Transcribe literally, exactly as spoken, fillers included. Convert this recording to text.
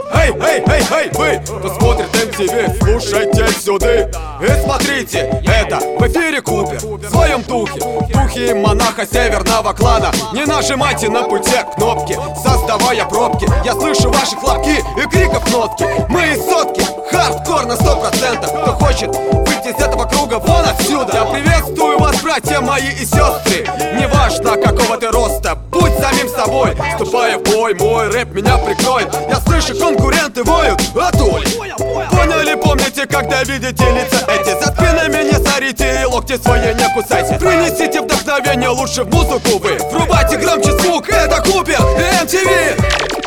Эй, эй, эй, эй, вы, кто смотрит эм ти ви, слушайте сюда и смотрите, это в эфире Купер, в своем духе, в духе монаха северного клана. Не нажимайте на пульте кнопки, создавая пробки. Я слышу ваши хлопки и криков нотки. Мы из сотки, хардкор на сто процентов. Кто хочет выйти из этого круга вон отсюда. Я приветствую вас, братья мои и сестры. Неважно какого ты роста, будь самим собой. Вступая в бой, мой рэп меня прикроет. Я слышу, конкуренты воют, Атуль. Поняли, помните, когда видите лица эти? За спинами не сорите и локти свои не кусайте. Принесите вдохновение, лучше в музыку вы. Врубайте громче звук, это Купер и эм ти ви.